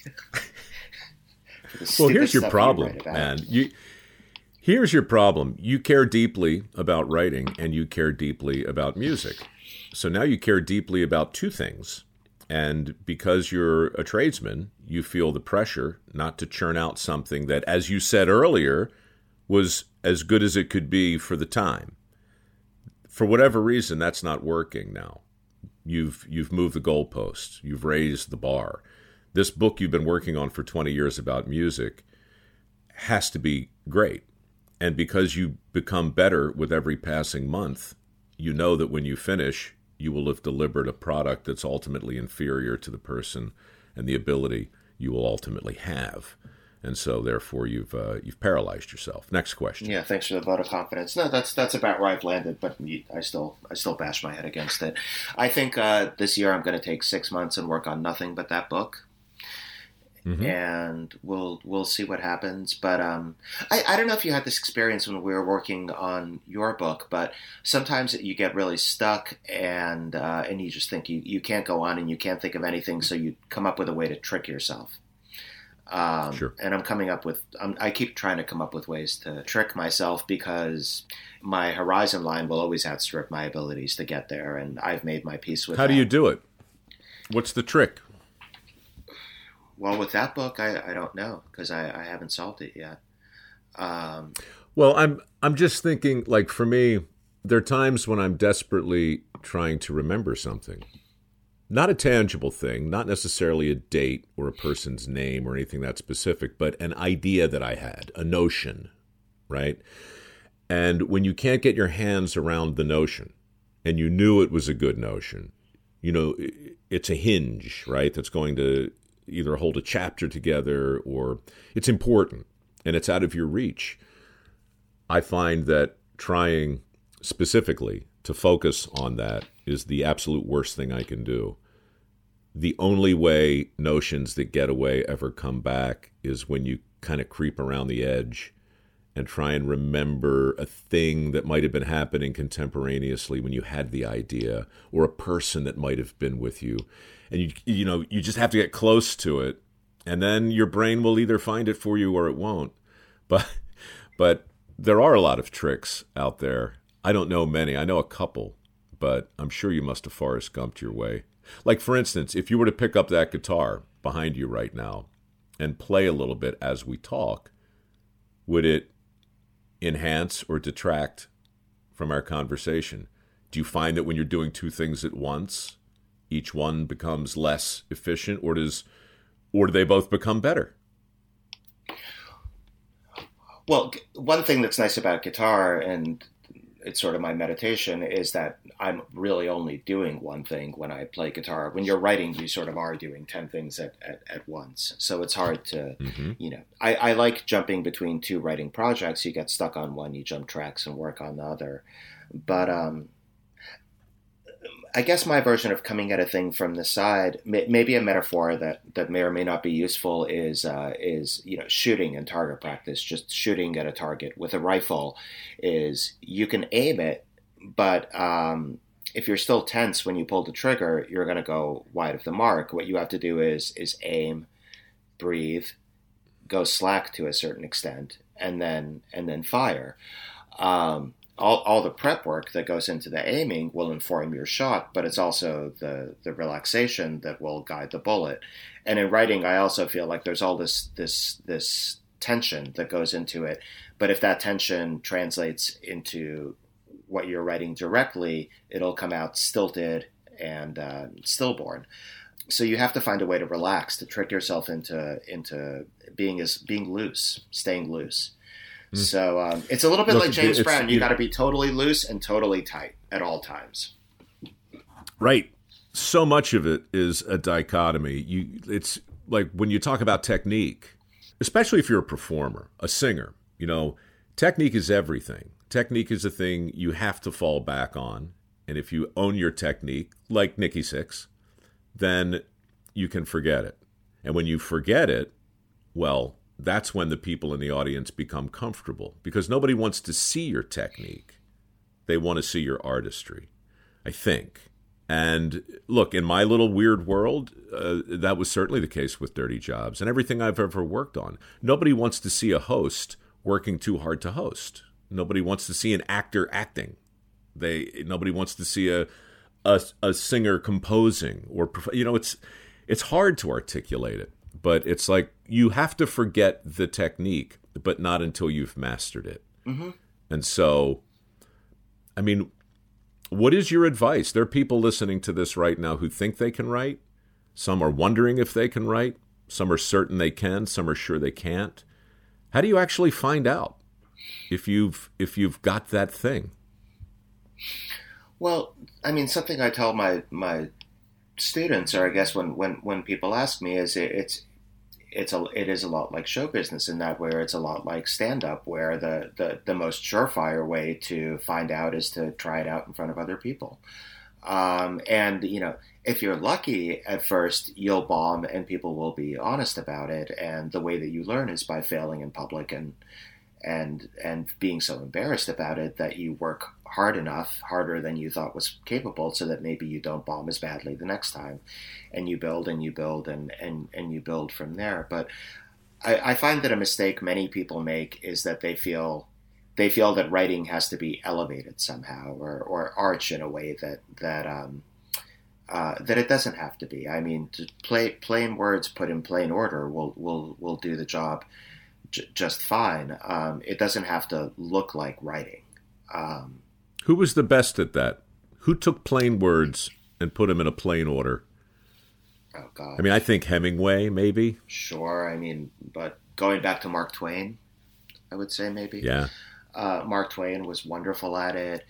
well, here's your problem, man. Here's your problem. You care deeply about writing and you care deeply about music. So now you care deeply about two things. And because you're a tradesman, you feel the pressure not to churn out something that, as you said earlier, was as good as it could be for the time. For whatever reason, that's not working now. You've moved the goalposts. You've raised the bar. This book you've been working on for 20 years about music has to be great. And because you become better with every passing month, you know that when you finish, you will have delivered a product that's ultimately inferior to the person and the ability you will ultimately have. And so, therefore, you've paralyzed yourself. Next question. Yeah, thanks for the vote of confidence. No, that's about where I've landed, but I still bash my head against it. I think this year I'm going to take 6 months and work on nothing but that book, and we'll see what happens. But I don't know if you had this experience when we were working on your book, but sometimes you get really stuck and you just think you can't go on and you can't think of anything, so you come up with a way to trick yourself. Sure. And I keep trying to come up with ways to trick myself because my horizon line will always outstrip my abilities to get there. And I've made my peace with that. How do you do it? What's the trick? Well, with that book, I don't know because I haven't solved it yet. Well, I'm just thinking, like, for me, there are times when I'm desperately trying to remember something. Not a tangible thing, not necessarily a date or a person's name or anything that specific, but an idea that I had, a notion, right? And when you can't get your hands around the notion, and you knew it was a good notion, you know, it's a hinge, right, that's going to either hold a chapter together or it's important and it's out of your reach. I find that trying specifically to focus on that is the absolute worst thing I can do. The only way notions that get away ever come back is when you kind of creep around the edge and try and remember a thing that might have been happening contemporaneously when you had the idea, or a person that might have been with you. And you just have to get close to it, and then your brain will either find it for you or it won't. But there are a lot of tricks out there. I don't know many. I know a couple, but I'm sure you must have Forrest Gumped your way. Like, for instance, if you were to pick up that guitar behind you right now and play a little bit as we talk, would it enhance or detract from our conversation? Do you find that when you're doing two things at once, each one becomes less efficient, or do they both become better? Well, one thing that's nice about guitar, and it's sort of my meditation, is that I'm really only doing one thing when I play guitar. When you're writing, you sort of are doing 10 things at once. So it's hard to, I like jumping between two writing projects. You get stuck on one, you jump tracks and work on the other. But I guess my version of coming at a thing from the side, maybe a metaphor that may or may not be useful, is shooting and target practice. Just shooting at a target with a rifle is, you can aim it, but if you're still tense when you pull the trigger, you're going to go wide of the mark. What you have to do is aim, breathe, go slack to a certain extent, and then fire. All the prep work that goes into the aiming will inform your shot, but it's also the relaxation that will guide the bullet. And in writing, I also feel like there's all this tension that goes into it. But if that tension translates into what you're writing directly, it'll come out stilted and stillborn. So you have to find a way to relax, to trick yourself into being loose, staying loose. So it's a little bit like James Brown. You got to be totally loose and totally tight at all times. Right. So much of it is a dichotomy. It's like when you talk about technique, especially if you're a performer, a singer, technique is everything. Technique is a thing you have to fall back on. And if you own your technique, like Nikki Sixx, then you can forget it. And when you forget it, well, that's when the people in the audience become comfortable, because nobody wants to see your technique. They want to see your artistry, I think. And look, in my little weird world, that was certainly the case with Dirty Jobs and everything I've ever worked on. Nobody wants to see a host working too hard to host. Nobody wants to see an actor acting. Nobody wants to see a singer composing, or it's hard to articulate it. But it's like you have to forget the technique, but not until you've mastered it. Mm-hmm. And so, I mean, what is your advice? There are people listening to this right now who think they can write. Some are wondering if they can write. Some are certain they can. Some are sure they can't. How do you actually find out if you've got that thing? Well, I mean, something I tell my students, or I guess when people ask me, is it is a lot like show business in that, where it's a lot like stand-up, where the most surefire way to find out is to try it out in front of other people. And if you're lucky at first, you'll bomb and people will be honest about it. And the way that you learn is by failing in public and being so embarrassed about it that you work hard enough, harder than you thought was capable, so that maybe you don't bomb as badly the next time, and you build and you build and you build from there. But I find that a mistake many people make is that they feel that writing has to be elevated somehow, or arch in a way that it doesn't have to be. I mean, plain words put in plain order will do the job just fine. It doesn't have to look like writing. Who was the best at that? Who took plain words and put them in a plain order? Oh, God. I mean, I think Hemingway, maybe. Sure. I mean, but going back to Mark Twain, I would say maybe. Yeah. Mark Twain was wonderful at it.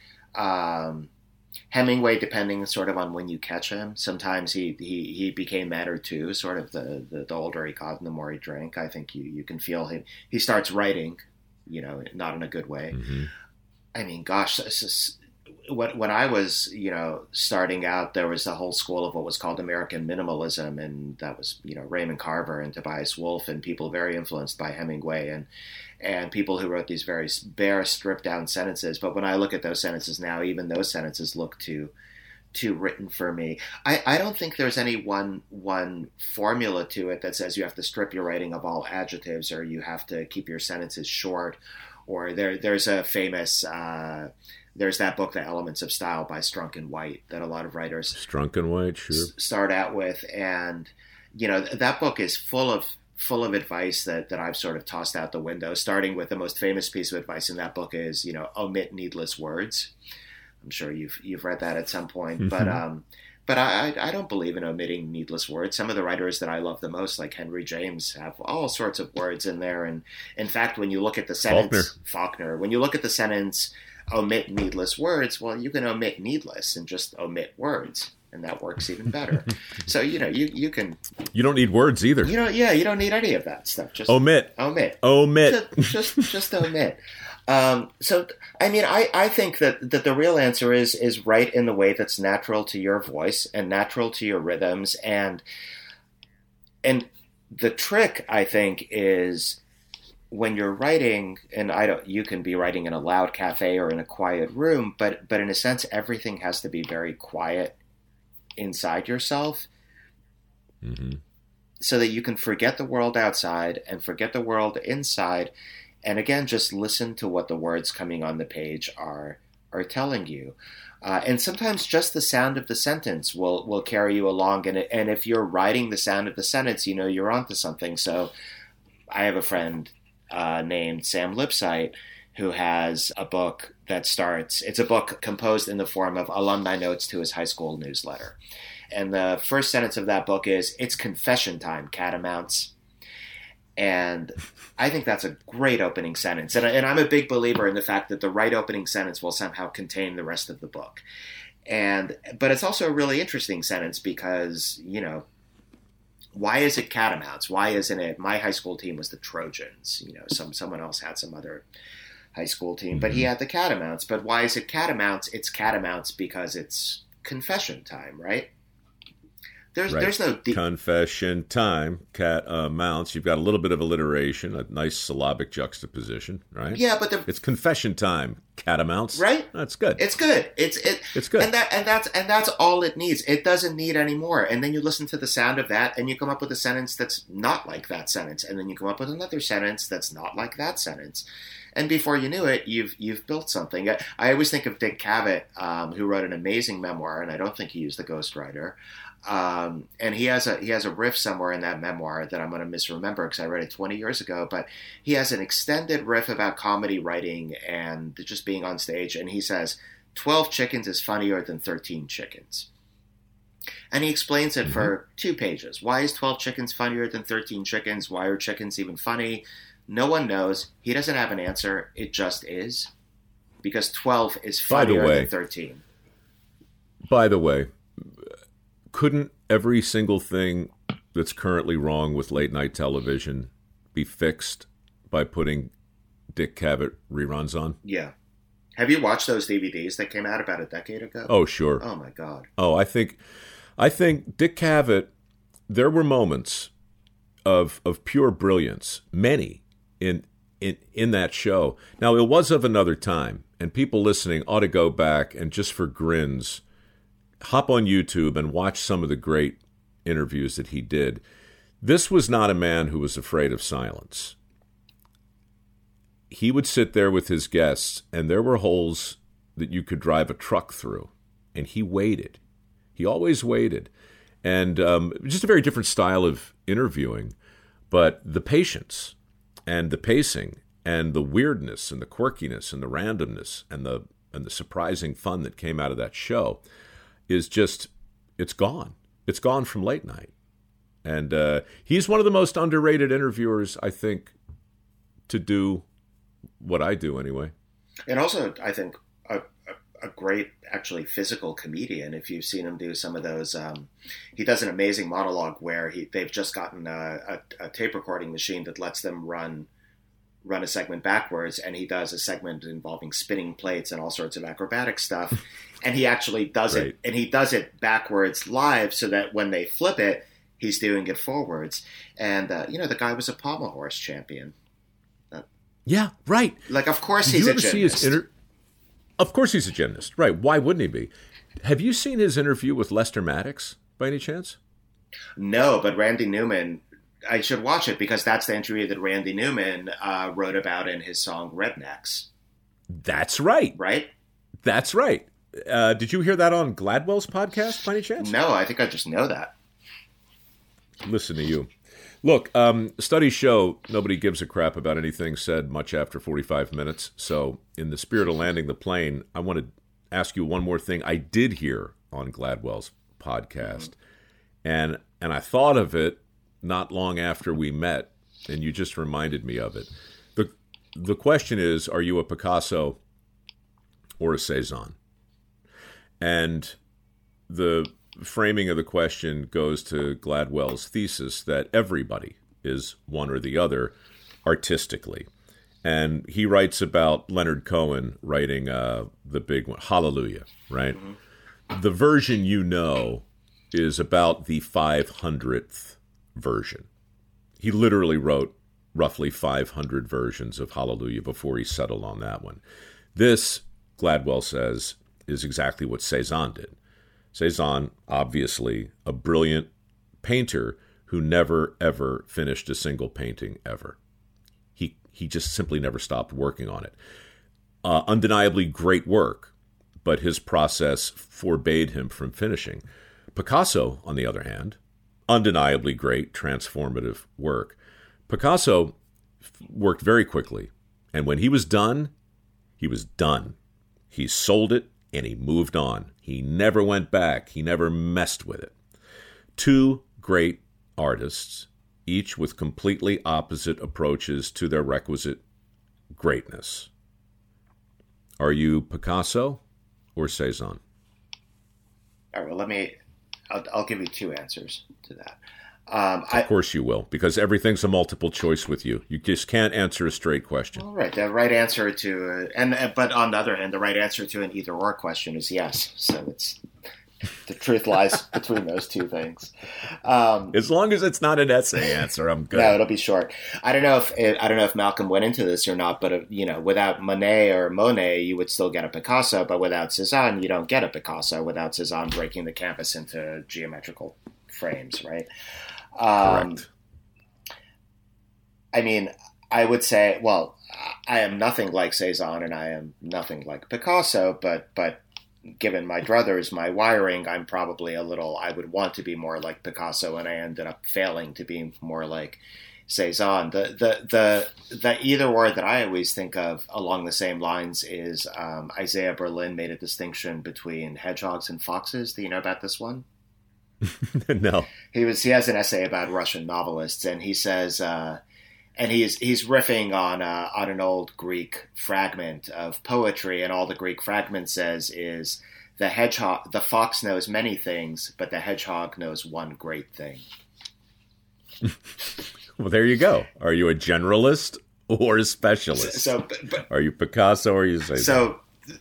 Hemingway, depending sort of on when you catch him, sometimes he became mannered too, sort of the older he got and the more he drank. I think you can feel him. He starts writing, not in a good way. Mm-hmm. I mean, gosh, when I was, starting out, there was the whole school of what was called American minimalism, and that was, Raymond Carver and Tobias Wolff and people very influenced by Hemingway and people who wrote these very bare, stripped-down sentences. But when I look at those sentences now, even those sentences look too written for me. I don't think there's any one formula to it that says you have to strip your writing of all adjectives, or you have to keep your sentences short, or there's a famous... there's that book, The Elements of Style by Strunk and White, that a lot of writers Strunk and White, sure, start out with. And, that book is full of advice that I've sort of tossed out the window, starting with the most famous piece of advice in that book is, omit needless words. I'm sure you've read that at some point, mm-hmm. But I don't believe in omitting needless words. Some of the writers that I love the most, like Henry James, have all sorts of words in there. And in fact, when you look at the sentence, Faulkner, when you look at the sentence, omit needless words. Well, you can omit needless and just omit words, and that works even better. So, you can... You don't need words either. You don't need any of that stuff. Just omit. Just omit. So, I mean, I think that the real answer is write in the way that's natural to your voice and natural to your rhythms. And the trick, I think, is when you're writing, and you can be writing in a loud cafe or in a quiet room, but in a sense, everything has to be very quiet inside yourself. Mm-hmm. So that you can forget the world outside and forget the world inside. And again, just listen to what the words coming on the page are telling you. And sometimes just the sound of the sentence will carry you along. And if you're writing the sound of the sentence, you're onto something. So I have a friend named Sam Lipsyte who has a book that starts, it's a book composed in the form of alumni notes to his high school newsletter. And the first sentence of that book is, "It's confession time, catamounts." And I think that's a great opening sentence. And I'm a big believer in the fact that the right opening sentence will somehow contain the rest of the book. But it's also a really interesting sentence because, why is it catamounts? Why isn't it, my high school team was the Trojans? Someone else had some other high school team, but he had the Catamounts. But why is it Catamounts? It's Catamounts because it's confession time, right? There's no confession time, mounts. You've got a little bit of alliteration, a nice syllabic juxtaposition, right? Yeah, but it's confession time, catamounts, right? That's good. It's good. It's good, and that's all it needs. It doesn't need any more. And then you listen to the sound of that, and you come up with a sentence that's not like that sentence, and then you come up with another sentence that's not like that sentence. And before you knew it, you've built something. I always think of Dick Cavett, who wrote an amazing memoir, and I don't think he used the ghostwriter. And he has a riff somewhere in that memoir that I'm going to misremember because I read it 20 years ago. But he has an extended riff about comedy writing and just being on stage. And he says, 12 chickens is funnier than 13 chickens. And he explains it for 2 pages. Why is 12 chickens funnier than 13 chickens? Why are chickens even funny? No one knows. He doesn't have an answer. It just is. Because 12 is funnier than 13. By the way, couldn't every single thing that's currently wrong with late night television be fixed by putting Dick Cavett reruns on? Yeah. Have you watched those DVDs that came out about a decade ago? Oh, sure. Oh my God. Oh, I think Dick Cavett, there were moments of pure brilliance, many in that show. Now, it was of another time, and people listening ought to go back and just for grins hop on YouTube and watch some of the great interviews that he did. This was not a man who was afraid of silence. He would sit there with his guests, and there were holes that you could drive a truck through, and he waited. He always waited. And just a very different style of interviewing, but the patience and the pacing and the weirdness and the quirkiness and the randomness and the surprising fun that came out of that show is just, it's gone. It's gone from late night. And he's one of the most underrated interviewers, I think, to do what I do anyway. And also, I think, a great, actually, physical comedian. If you've seen him do some of those, he does an amazing monologue where they've just gotten a tape recording machine that lets them run a segment backwards, and he does a segment involving spinning plates and all sorts of acrobatic stuff. And he actually does it, and he does it backwards live so that when they flip it, he's doing it forwards. And, the guy was a pommel horse champion. Yeah, right. Like, of course he's a gymnast. Of course he's a gymnast. Right. Why wouldn't he be? Have you seen his interview with Lester Maddox by any chance? No, but Randy Newman, I should watch it because that's the interview that Randy Newman wrote about in his song Rednecks. That's right. Right? That's right. Did you hear that on Gladwell's podcast by any chance? No, I think I just know that. Listen to you. Look, studies show nobody gives a crap about anything said much after 45 minutes. So in the spirit of landing the plane, I want to ask you one more thing I did hear on Gladwell's podcast. And I thought of it not long after we met, and you just reminded me of it. The question is, are you a Picasso or a Cezanne? And the framing of the question goes to Gladwell's thesis that everybody is one or the other artistically. And he writes about Leonard Cohen writing the big one, Hallelujah, right? Mm-hmm. The version you know is about the 500th version. He literally wrote roughly 500 versions of Hallelujah before he settled on that one. This, Gladwell says, is exactly what Cezanne did. Cezanne, obviously a brilliant painter who never, ever finished a single painting ever. He just simply never stopped working on it. Undeniably great work, but his process forbade him from finishing. Picasso, on the other hand, undeniably great, transformative work. Picasso worked very quickly, and when he was done, he was done. He sold it, and he moved on. He never went back. He never messed with it. Two great artists, each with completely opposite approaches to their requisite greatness. Are you Picasso or Cezanne? All right, well, I'll give you two answers to that. Of course you will, because everything's a multiple choice with you. You just can't answer a straight question. All right, the right answer to, but on the other hand, the right answer to an either-or question is yes. So it's the truth lies between those two things. As long as it's not an essay answer, I'm good. No, it'll be short. I don't know if Malcolm went into this or not, but without Monet or Monet, you would still get a Picasso, but without Cezanne, you don't get a Picasso. Without Cezanne breaking the canvas into geometrical frames, right? Correct. I mean, I would say, well, I am nothing like Cezanne and I am nothing like Picasso, but given my druthers, my wiring, I'm probably I would want to be more like Picasso, and I ended up failing to be more like Cezanne. The either or that I always think of along the same lines is Isaiah Berlin made a distinction between hedgehogs and foxes. Do you know about this one? No. He has an essay about Russian novelists, and he says, and he's riffing on an old Greek fragment of poetry, and all the Greek fragment says is the fox knows many things, but the hedgehog knows one great thing. Well, there you go. Are you a generalist or a specialist? Are you Picasso or are you Cezanne? So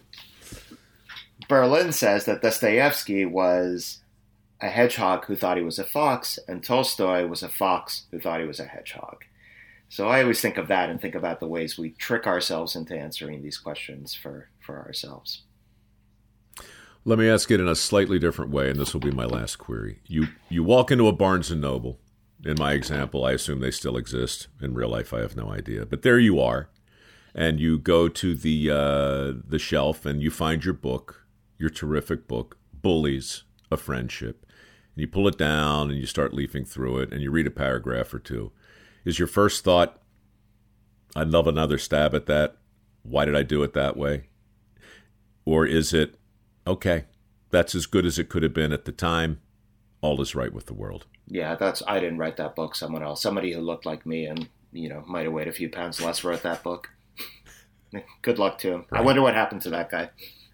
Berlin says that Dostoevsky was a hedgehog who thought he was a fox, and Tolstoy was a fox who thought he was a hedgehog. So I always think of that and think about the ways we trick ourselves into answering these questions for ourselves. Let me ask it in a slightly different way, and this will be my last query. You walk into a Barnes & Noble. In my example, I assume they still exist. In real life, I have no idea. But there you are, and you go to the shelf, and you find your book, your terrific book, Bullies, A Friendship. And you pull it down, and you start leafing through it, and you read a paragraph or two. Is your first thought, I'd love another stab at that. Why did I do it that way? Or is it, okay, that's as good as it could have been at the time. All is right with the world. Yeah, I didn't write that book. Someone else, somebody who looked like me and, might have weighed a few pounds less wrote that book. Good luck to him. Right. I wonder what happened to that guy.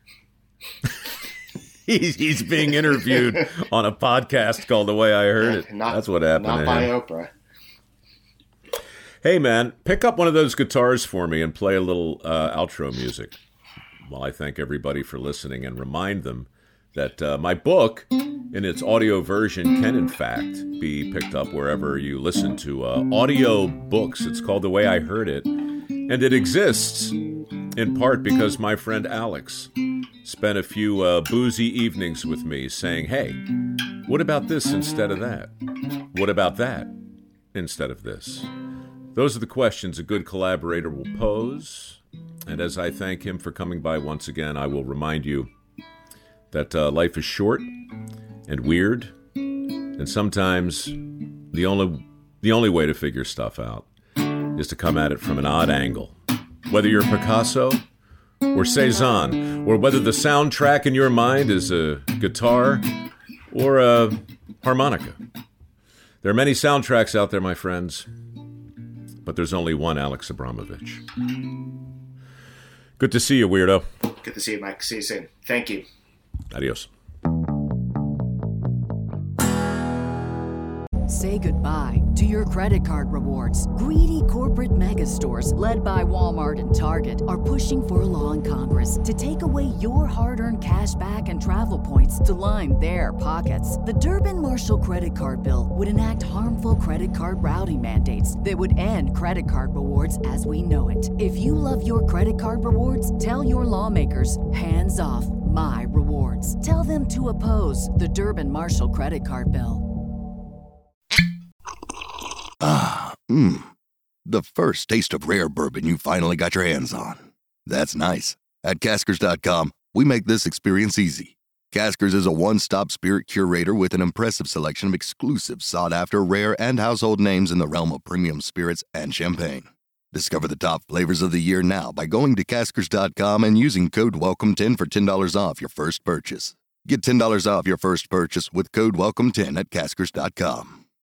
He's being interviewed on a podcast called The Way I Heard It. That's what happened to him. Not by Oprah. Hey, man, pick up one of those guitars for me and play a little outro music while I thank everybody for listening and remind them that my book in its audio version can, in fact, be picked up wherever you listen to audio books. It's called The Way I Heard It, and it exists in part because my friend Alex spent a few boozy evenings with me saying, hey, what about this instead of that? What about that instead of this? Those are the questions a good collaborator will pose. And as I thank him for coming by once again, I will remind you that life is short and weird. And sometimes the only way to figure stuff out is to come at it from an odd angle. Whether you're Picasso or Cezanne, or whether the soundtrack in your mind is a guitar or a harmonica. There are many soundtracks out there, my friends. But there's only one Alex Abramovich. Good to see you, weirdo. Good to see you, Mike. See you soon. Thank you. Adios. Say goodbye to your credit card rewards. Greedy corporate mega stores, led by Walmart and Target, are pushing for a law in Congress to take away your hard-earned cash back and travel points to line their pockets. The Durbin-Marshall credit card bill would enact harmful credit card routing mandates that would end credit card rewards as we know it. If you love your credit card rewards, tell your lawmakers, hands off my rewards. Tell them to oppose the Durbin-Marshall credit card bill. The first taste of rare bourbon you finally got your hands on. That's nice. At Caskers.com, we make this experience easy. Caskers is a one-stop spirit curator with an impressive selection of exclusive, sought-after, rare, and household names in the realm of premium spirits and champagne. Discover the top flavors of the year now by going to Caskers.com and using code WELCOME10 for $10 off your first purchase. Get $10 off your first purchase with code WELCOME10 at Caskers.com.